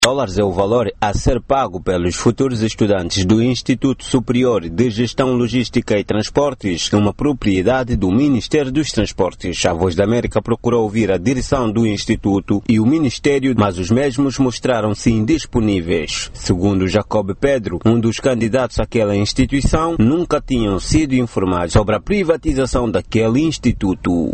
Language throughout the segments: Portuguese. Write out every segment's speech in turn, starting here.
Dólares é o valor a ser pago pelos futuros estudantes do Instituto Superior de Gestão Logística e Transportes, uma propriedade do Ministério dos Transportes. A Voz da América procurou ouvir a direção do Instituto e o Ministério, mas os mesmos mostraram-se indisponíveis. Segundo Jacob Pedro, um dos candidatos àquela instituição, nunca tinham sido informados sobre a privatização daquele instituto.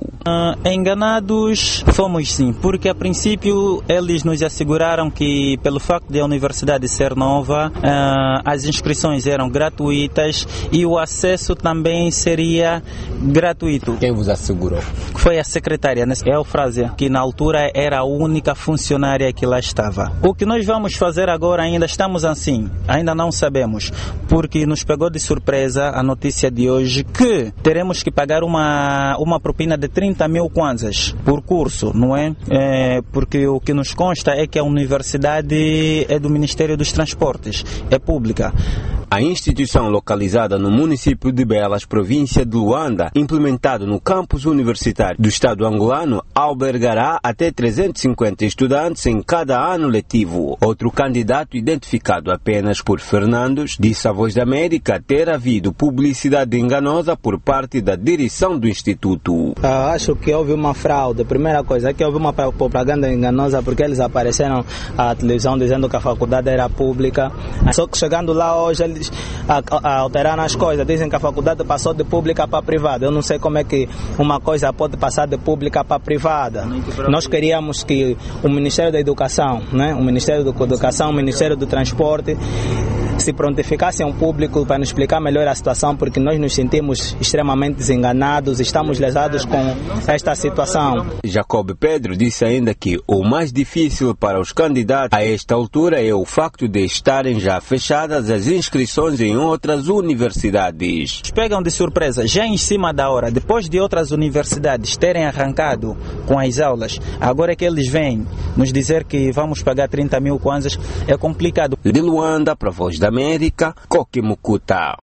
Enganados fomos sim, porque a princípio eles nos asseguraram que pelo facto de a universidade ser nova, as inscrições eram gratuitas e o acesso também seria gratuito. Quem vos assegurou? Foi a secretária, Eufrásia, que na altura era a única funcionária que lá estava. O que nós vamos fazer agora ainda estamos assim, ainda não sabemos, porque nos pegou de surpresa a notícia de hoje que teremos que pagar uma propina de 30 mil kwanzas por curso, não é? Porque o que nos consta é que a universidade é do Ministério dos Transportes, é pública. A instituição localizada no município de Belas, província de Luanda, implementado no campus universitário do Estado angolano, albergará até 350 estudantes em cada ano letivo. Outro candidato, identificado apenas por Fernandos, disse à Voz da América ter havido publicidade enganosa por parte da direção do Instituto. Acho que houve uma fraude. A primeira coisa é que houve uma propaganda enganosa porque eles apareceram à televisão dizendo que a faculdade era pública. Só que chegando lá hoje eles alteraram as coisas, dizem que a faculdade passou de pública para privada. Eu não sei como é que uma coisa pode passar de pública para privada. Nós queríamos que o Ministério da Educação, né? O Ministério da Educação, o Ministério do Transporte se prontificassem ao público para nos explicar melhor a situação, porque nós nos sentimos extremamente desenganados, estamos lesados com esta situação. Jacob Pedro disse ainda que o mais difícil para os candidatos a esta altura é o facto de estarem já fechadas as inscrições em outras universidades. Pegam de surpresa, já em cima da hora, depois de outras universidades terem arrancado com as aulas, agora é que eles vêm nos dizer que vamos pagar 30 mil kwanzas, é complicado. De Luanda, para a Voz da América, Coque Mucuta.